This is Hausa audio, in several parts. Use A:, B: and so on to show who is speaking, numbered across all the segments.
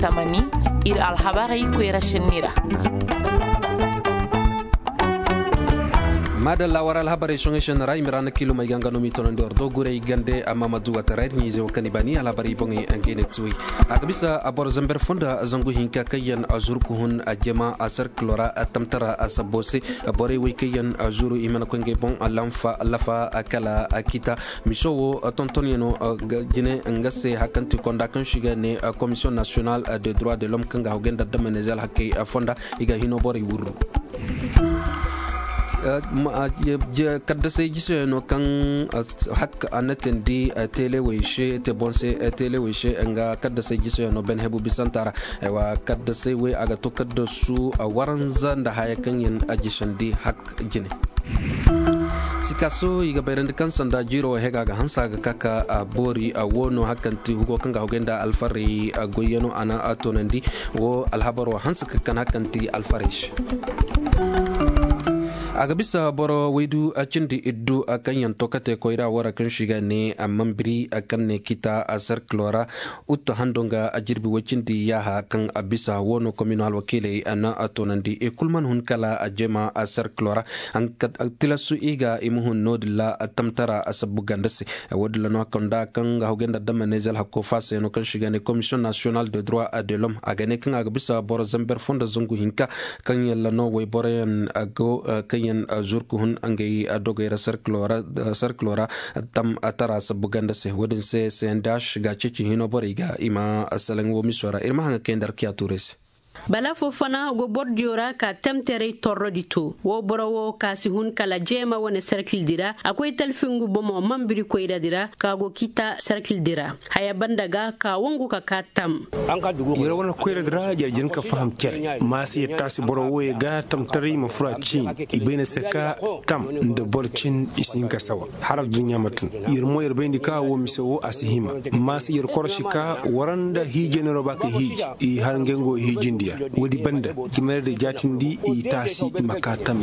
A: tamani ir alhabari kwera shenira.
B: madalla waral habari songe shenara imirana kilo maiganga no mitono ndor do gure igande amamadu watarai ni je wakani bani al habari bongi angene tui akabisa abor zamber fonda zangu hinka kayan azurku hun ajema asar klora tamtara asabose abore wikayan azuru imana kwenge bon alamfa alafa akala akita misowo tontonino jine ngase hakanti konda kan shiga ne commission nationale des droits de l'homme kanga hogenda damenezel hakke fonda iga hino bore wuru kadda sai giso no kan hak anaten di telewishe te bonse telewishe nga kadda sai giso no ben hebu bisantara wa kadda sai we aga to kadda su waranza da haya kan yin ajishan di hak jine sikaso iga berende kan sanda jiro hega ga hansa ga kaka bori wono hakanti hugo kanga hogenda alfari goyeno ana atonandi wo alhabaro hansa kan hakanti alfarish agabisa boro wedu acindi iddu akan yanto kate koira wara kan shiga ne amman biri akan ne kita asar klora utto handonga ajirbi wacindi yaha kan abisa wono communal wakile ana atonandi e kulman hun kala ajema asar klora an tilasu iga imuhun nodilla tamtara asabugandase wadilla no kanda kan ga hogenda damanezal hakko fase no kan shiga ne commission nationale de droit de l'homme agane kan agabisa boro zamber fonda zungu hinka kan yalla no way boren ago kan yan zurku hun angay adogayra sarklora tam atara sabuganda se wadin se sendash ga cici hino boriga ima asalan wo misora irma hanga kendar kiatures
C: bala fofana go bordiora ka temtere torro dito wo borowo kasi hun kala jema wona circle dira akoy talfingu bomo mambiri ko ida dira ka go kita circle dira haya bandaga ka wongu ka katam
D: an ka dugo yoro wona ko ida dira jarjin ka faham cer masi tasi borowo e ga tamtari mo furaci ibena seka tam de borcin isin ka sawa haral dunya matun yirmo yerbendi ka wo miso asihima masi yer korshika waranda hijenero baka hiji i har ngengo hijindia wodi banda kimerde jatindi i tasi makatam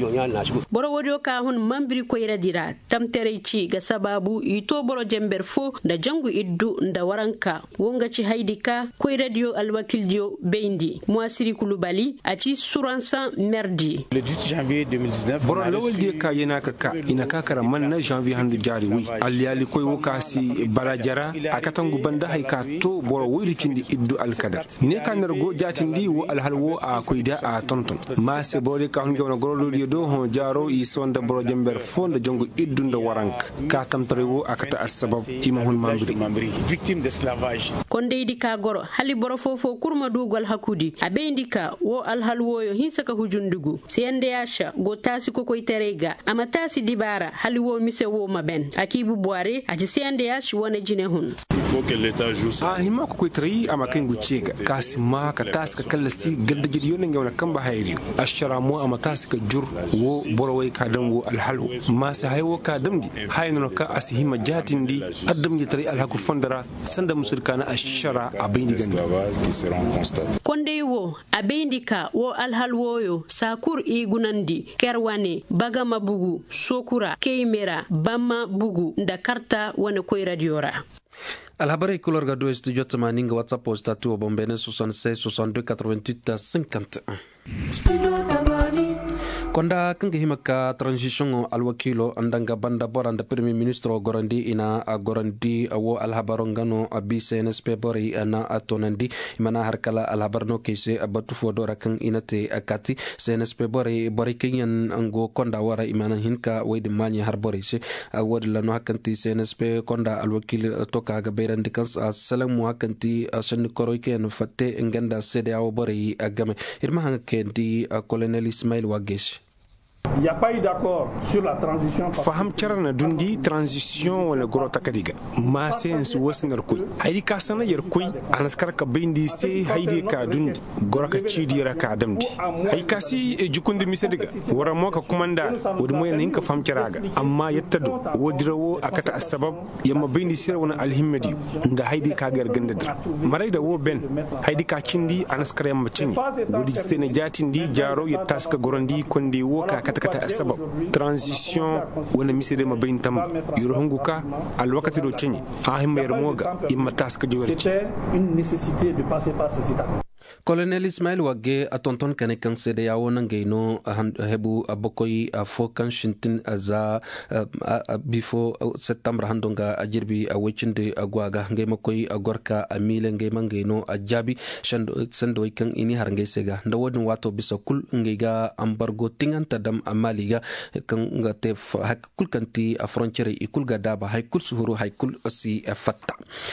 C: boro wodio ka hun mambiri ko iradira tamtere ci ga sababu ito boro jember fo da jangu iddu nda waranka wonga ci haidika ko radio alwakiljo beindi moasiri kulubali aci suransa merdi
D: le 10 janvier 2019 boro lawol de ka yana ka ina kakara man na janvier handu jari wi aliyali koy wokasi balajara akatangu banda hayka to boro wodi kindi iddu alkada ne kanargo jatindi wo alhalwo a koyda a tonton ma se bori ka hunge wona gorolo do hon jaro i sonda boro jember fonda jongo iddunda warank ka tamtarewo akata asbab ima hon mambri victime d'esclavage
C: kondeydi ka goro hali boro fofo kurma dugol hakudi abendika wo alhalwo yo hinsaka hujundugu sende yasha go tasi ko koy terega amatasi dibara hali wo mise wo maben akibu boare aji sende yashi wona jine hun
D: faut que l'état joue hima ko koy teri amakin gucega kasima ka taska kala si gadda jidi yonen ngawna kamba hayri ashara mo amatasi ka jur wo boroway ka dango alhalu ma sa haywo ka damdi hayno ka asihima jatindi addam jitri alhaku fondara sanda musulkana ashara abindi ganda
C: konde wo abindika wo alhalwoyo sakur igunandi kerwane bagama bugu sokura keimera bamma bugu ndakarta wane koy radiora
B: alhabari couleur ga do studio tamaninga whatsapp statu bombene 66 62 88 51 konda kanga himaka transition alwakilo andanga banda boranda premier ministre gorandi ina gorandi wo alhabaro ngano abi CNSP bori ana atonandi mana harkala alhabarno kese abatu fodora kan inate akati CNSP bori kenyan ango konda wara imana hinka wayde manya harbori se wadla no hakanti CNSP konda alwakil toka ga beirandi kan salamu hakanti shan koroike no fatte nganda CDAO bori agame irma hanga kendi colonel Ismail Wagesh.
E: Il n'y a pas eu d'accord sur la transition.
D: Faham charana dundi transition wala gorota kadiga ma sens wasnar koy haydi ka sana yer koy anaskar ka bindi se haydi ka dundi goraka cidi raka damdi hay kasi e jukundi misediga wara mo ka komanda wodi moy nin ka fam charaga amma yettado wodirawo akata asbab yamma bindi sir wona alhimmedi nda haydi ka gar gandadir marayda wo ben haydi ka cindi anaskar yamma cindi wodi sene jatindi jaro yettaska gorondi kondi wo ka matakata sabab transition wona misede ma bayin tam yoro hunguka al wakati do cenyi a himmer moga imma taska jowel
E: une nécessité de passer par ces étapes.
B: Colonel Ismail Wage a tonton kane kan sede ya wonan gaino hebu abokoy fo kan shintin za before September handonga ajirbi a wechinde agwaga ngai makoy agorka amile ngai mangaino ajabi sando kan ini harngai sega ndawodin wato bisa kul ngai ga ambargo tinganta dam amaliga kan ngate hakul kanti a frontiere ikul ga daba haykul suhuru haykul si fatta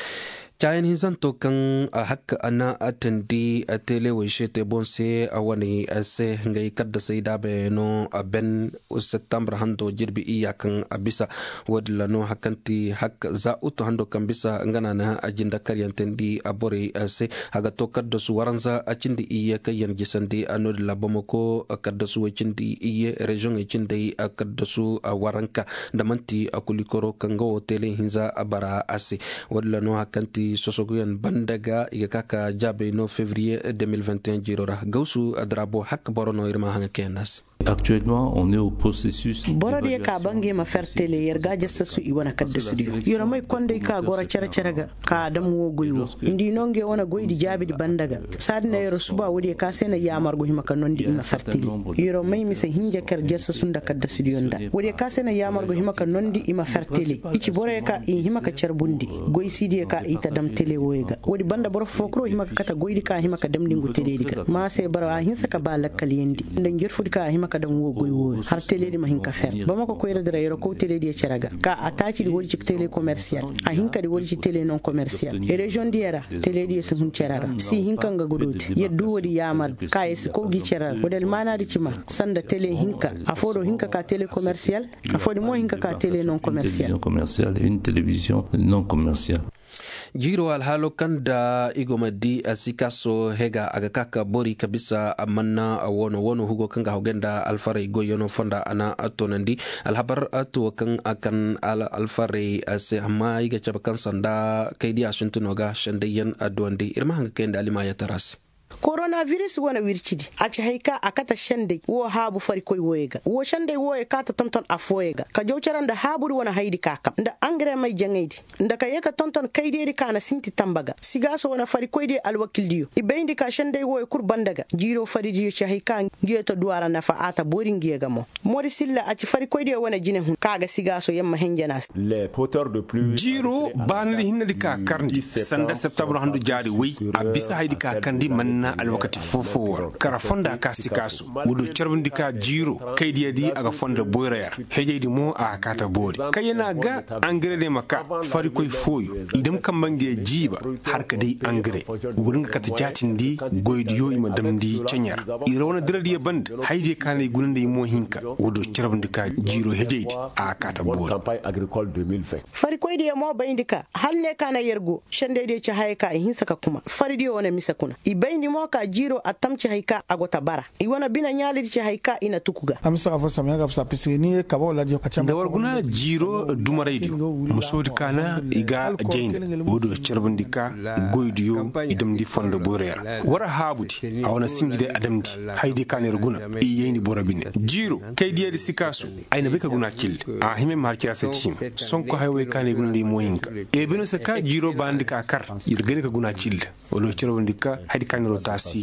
B: Chayan hinzanto kan hak ana atandi atele wishe te bonse awani ase ngai kadda sayda be no ben September hando jirbi iya kan abisa wadla no hakanti hak za uto hando kan bisa ngana na ajinda karyantendi abore ase haga to kadda su waranza acindi iya kayan gisandi anod labamoko kadda su wachindi iya region echindi kadda su waranka damanti akulikoro kango tele hinza abara ase wadla no hakanti sosoguyan bandaga iga kaka jabe no février 2021 jirora gausu adrabo hak borono irma hanga kenas.
F: Actuellement, on est au processus.
C: Borodi ka bange ma fertele yerga jassa su iwana kadda studio. Yoro mai konde ka gora ceraga ka dam wo goywo. Indi nonge wona goydi jabi di bandaga. Sadna yoro suba wodi ka sena yamar go himaka nondi ina fertile. Yoro mai mise hinja kar jassa sunda kadda studio nda. Wodi ka sena yamar go himaka nondi ima fertile. Ichi bore ka in himaka cerbundi. Goy sidi ka ita dam tele woyga. Wodi banda boro fokro himaka kata goydi ka himaka dam dingu tele diga. Ma se bara hinsa ka balakal yendi. Ndan gerfudi ka himaka dan wo goywo har télé di mahinka fer bamako ko yerdira yoro ko télé di ceraga ka atachi di woli ci télé commercial a hinka di woli ci télé non commercial e région di era télé di sun ceraga si hinka nga godoti yeddu wodi yamar ka es ko gi ceraga wodel mana di cima sanda télé hinka afodo hinka ka télé commercial afodi mo hinka ka télé non commercial
F: une télévision non commerciale.
B: Jiro alhalo kanda igomadi asikaso hega agakaka bori kabisa amanna wono hugo kanga hogenda alfare goyono fonda ana atonandi alhabar atu kan akan alfare ase amma iga chabakan sanda kaidi asuntunoga shandayan adwandi irma hanga kenda alima ya tarasi
C: coronavirus wana wirchidi aci hayka akata shande wo habu fari koy woyega wo shande woye kata tonton afoyega ka jowcaranda haburi wana haydi kaka nda engrais may jangaydi nda ka yeka tonton kaydedi kana sinti tambaga sigaso wana fari koyde alwakildiyo ibeyndi ka shande woye kur bandaga jiro fari diyo ci hayka ngiyeto duwara nafa ata bori ngiyega mo mori silla aci fari koyde wana jine hun kaga sigaso yemma henjanas
D: les porteurs de pluie jiro banali hinna ka karndi sanda septembre handu jaari wi abisa haydi ka kandi manna alwakati fofowar kara fonda ka sikasu wudo charbindi ka jiro kaydi yadi aga fonda boyrayar hejeydi mo a kata bori kayena ga engrais de maka fari koy foyo idam kambange jiba har ka dai engrais wurin ka ta jatindi goydiyo ima damdi cenyar irawna diradi band hayde kanay gunande mo hinka wudo charbindi ka jiro hejeydi a kata bori
G: campagne agricole 2020
C: fari koy de mo bayndika halle kana yergo shande de ci hayka hinsaka kuma fari de wona misakuna ibayndi mo ka jiro atamci haika agota bara iwana bina nyali ci haika ina tukuga
H: amsa afo samya gafsa pisini kabo ladio
D: da warguna jiro dumaraydi musodi kana iga jeyne wodo cerbandika goydiyo idam di fonde boreer wara habudi awana simjide adamdi haydi kanere guna yeyni borabine jiro kaydiyedi sikasu ayna beka guna cilde a hime mar ci asa cim sonko haywe kane guna di moyinka e beno se ka jiro bandika kar yirgene ka guna cilde wodo cerbandika haydi kanero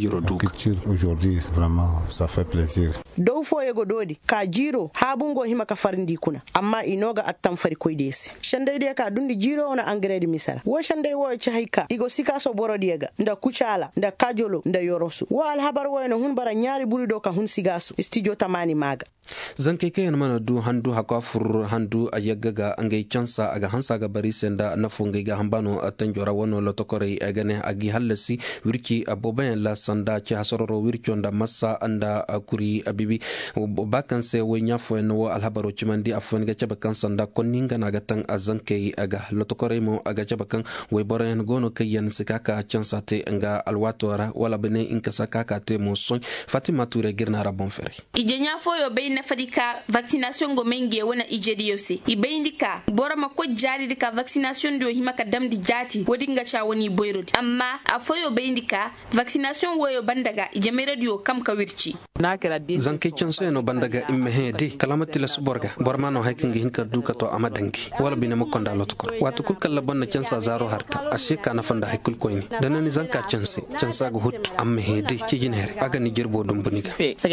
H: aujourd'hui vraiment ça fait plaisir
C: dow foyego dodi ka jiro habungo hima ka farndi kuna amma inoga attam fari koydesi shandey de ka dundi jiro ona engrais di misara wo shandey wo ci hayka igo sikaso borodiega nda kuchala nda kajolo nda yorosu wo al habar wo no hun bara nyaari buri do ka hun sigasu studio tamani maga
B: zanke kayan mana du handu hakafur handu ayagaga angay chansa aga hansa ga bari senda nafunga ga hambano atanjora wono lotokore agane agi halasi wirki abobayan la sanda ci hasoro wirkonda massa anda akuri abibi bakan se wenya fo no alhabaro chimandi afon ga chabakan sanda koninga naga tan azanke aga lotokore mo aga chabakan we boren gono kayan sikaka chansa te nga alwatora wala bene inkasa kaka te mo son Fatima Touré girna rabon fere
I: ijenya fo yo be nafadika vaccination go menge wona ijediyosi ibendika borama ko jari dika vaccination do himaka damdi jati wodinga cha woni boyrodi amma afoyo bendika vaccination woyo bandaga ijame radio kam ka wirci
B: zanke canso no bandaga imme hedi kalamati la suborga bormano haykingi hinka duka to amadangi wala bina makonda lotko watu kul kala bonna cansa zaro harta ashe kana fanda haykul koyni danani zanka cansa go huttu amme hedi cijinere aga ni jerbo dum buniga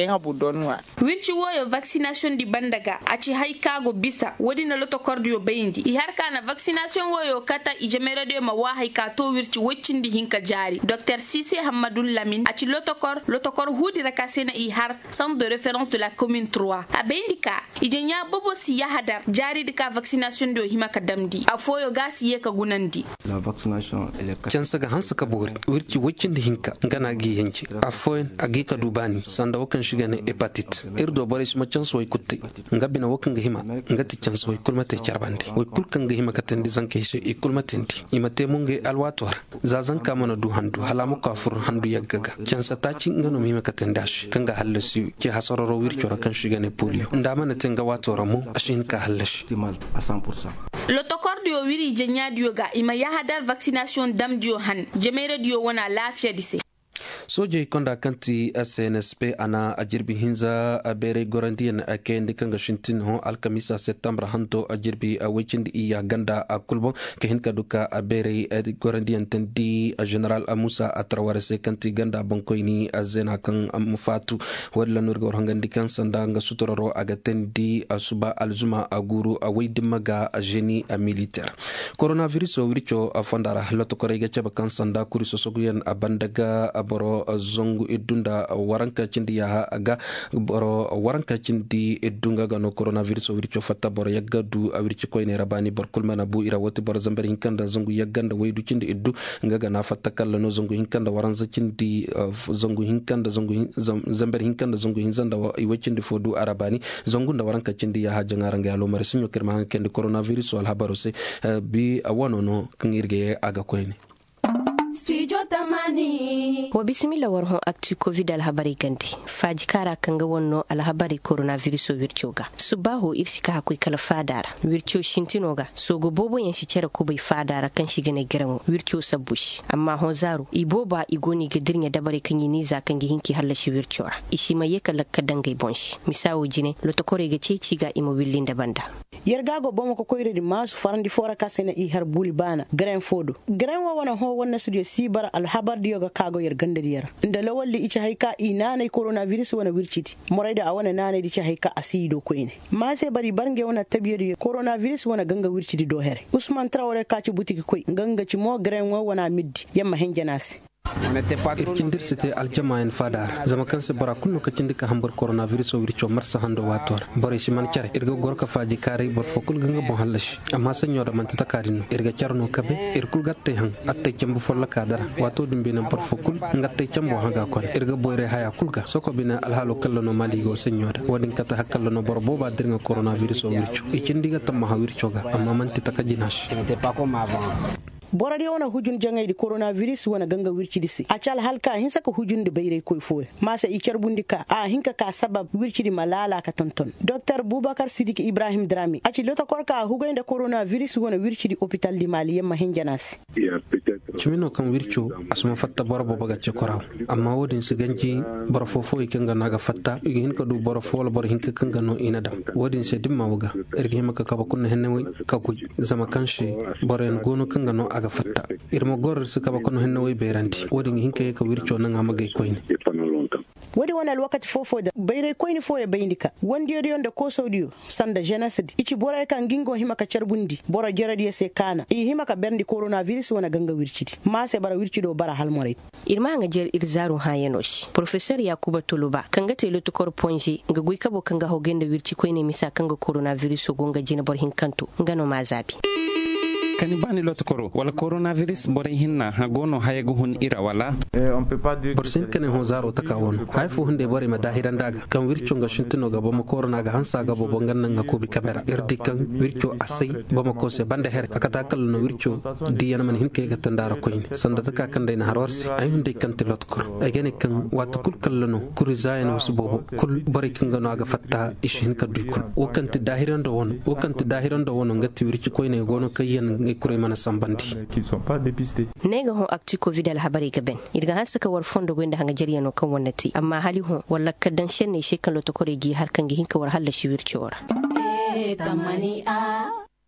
I: wirci woyo vaccination di bandaga aci haykago bisa wodi na loto kordio bayindi i har kana vaccination woyo kata ijame radio ma wa hayka to wirci woccindi hinka jari Dr Cissé Hamadou Lamine aci lotokor hudi rakasena i har centre de référence de la commune 3 abendika ijenya bobo si yahadar jari dika vaccination do himaka damdi afoyo gasi yeka gunandi
G: la vaccination
B: cansa ga hansa ka bori wirci woccindi hinka ngana gi henci afoyen agi ka dubani sanda wakan shiga ne hepatite irdo boris ma canso way kutte ngabina wakan ga hima ngati canso way kulmate charbandi way kulkan ga hima katandi zanke shi e kulmatendi imate munge alwator za zanka mana du handu halamu kafur handu yaggaga cansa taci ngano mima katendash kanga hallasi ki hasaroro wircora kan shiga ne polio ndamana tenga watora mu ashin ka hallashi
G: à 100%.
I: Lotokordio wiri jenyadio ga ima yahadar vaccination damdio han jemere dio wana lafiya dise
B: soje konda kanti SNSP ana ajirbi hinza abere gorandian akende kanga shintin ho alkamisa september hanto ajirbi awechindi iya ganda akulbo ke hinka duka abere gorandian tendi general Musa Atraware se kanti ganda bankoini azena kan mufatu wadla nurgo hangandi kan sanda nga sutororo aga tendi asuba alzuma aguru awaidimaga ajeni militaire coronavirus wircho afandara loto korega chaba kan sanda kuri sosoguyan abandaga boro zongu idunda waranka cindi ya aga boro waranka cindi idunga gano coronavirus wircho fatta boro yaggadu awirci koyne rabani bor kulmana bu ira wote boro zamber hinkanda zongu yagganda waydu cindi iddu ngaga na fatta kala no zongu hinkanda waranza cindi zongu hinkanda zongu zamber hinkanda zongu hinzanda iwacindi fodu arabani zongu nda waranka cindi ya hajangaranga yalo mari sinyo kerma kende coronavirus wal habaro se bi awanono kangirge aga koyne
J: wa bisimila warho actu covid alhabari gandi faji kara kanga wonno alhabari coronavirus wirchoga subaho irshika hakoi kala fadara wircho shintinoga sogo bobo yan shicere ko bai fadara kan shiga ne garamo wircho sabush amma hozaru iboba igoni gedirnya dabare kan yini za kan gihinki hallashi wirchora ishi maye kala kadangai bonshi misawo jine lotokore ge ceci ga imobilin da banda
K: yergago bomo ko koyre di masu farandi fora kasene i har buli bana gran fodo gran wa wana ho wonna studio sibara alhabar diyoga kago yergande diyara inda lawalli icha haika inana coronavirus wana wirchiti moraida awana nana dicha haika asido koine mase bari barnge wana tabiyari coronavirus wana ganga wirchiti do here Usman Traore kaci butiki koy ganga ci mo gran wa wana middi yamma henjanasi
B: irkindir site aljama en fadar zama kan se bara kullu ka cindika hambar coronavirus wircho marsa hando wator bare shi man care irga gorka faji kare bor fokul ganga bon hallash amma sanyo da man ta kadino irga charno kabe irkul gatte han atte cambu folla kadara wato dimbina bor fokul ngatte cambo haga kon irga boyre haya kulga soko bina alhalo kallo no maligo sanyo da wadin kata hakkallo no bor boba dirga coronavirus wircho e cindiga tamma ha wircho ga amma man ta kajinash
K: borade wana hujun jangay di coronavirus wana ganga wirci disi acal halka hinsa ko hujun de bayre koy fo masa i cerbundika a hinka ka sabab wirci di malala ka tonton Dr Boubacar Sidiki Ibrahim Drami aci lota korka hugande coronavirus wana wirci di hôpital di Mali yamma hinjanas
B: chimino kan wircho asma fatta borbo baga ci koraw amma wodin su ganji bor fofo ikenga naga fatta hinka du bor fo bor hinka kanga no inadam wodin se dimma waga ergi maka ka bakun henne ka kuj zama kanshi boren gono kanga no aga fatta irmo gor su ka bakun henne way beranti wodin hinka ka wircho nan amagay koyne
K: wadi wana wakati fofo da bayre koyni fo e bayndika wondi yodi onda ko sawdiyo sanda jenasid ichi bora kan gingo himaka charbundi bora jaradi se kana i himaka berndi coronavirus wana ganga wirchiti ma se bara wirchido bara halmore
J: irma nga jer irzaru hayenosh professeur Yakuba Tuluba kanga telo to kor ponji nga guy kabo kanga hogende wirchi koyne misa kanga coronavirus gonga jina bor hinkanto ngano mazabi
L: kani bani lot koro wala coronavirus bore hinna ha gono hayego hun ira wala
B: borsin kene ho zaro takawon hay fu hunde bore ma dahiran daga kan wircho nga shintino ga bomo corona ga hansa ga bobo ganna nga ko bi kamera irdi kan wircho asai bomo ko se bande her akata kal no wircho di yana man hinke ga tandara koyin sanda taka kan dai na harwarsi ay hunde kan te lot koro ay gene kan wat kul kallono kuri zayen wasu bobo kul bore kan ga no ga fatta ishin ka dukul o kan te dahiran do won o kan te dahiran do won ngati wircho koyne gono kayen kure mana sambandi
M: qui sont pas dépistés.
J: Nega ho actu covid alhabari gaben irga hasaka war fondo gwenda hanga jariya no kan wannati amma hali ho walla kadan shenne shekan lo to kore gi har kan gi hinka war halla shi wirciora
N: tamani a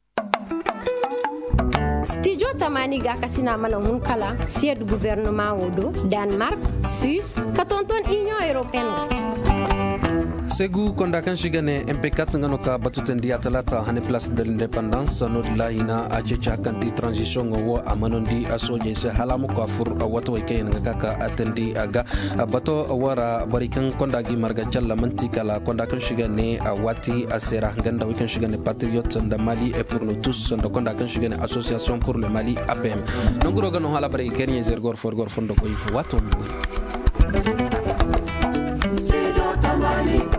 N: Studio Tamani ga kasina mana hun kala sied gouvernement wodo Denmark, Suisse, katonton Union Européenne.
B: Segu konda kan shigane MP4 ngano ka batuten dia talata hane place de l'indépendance no lahina a checha kanti transition wo amanondi asoje se halamu ko fur wato ke nga kaka atendi aga bato wara barikan konda gi marga challa manti kala konda kan shigane wati asera nganda wikan shigane patriote de Mali et pour nous tous ndo konda kan shigane association pour le Mali APM nguro gano hala bari kenye zergor forgor fondo ko wato Tamani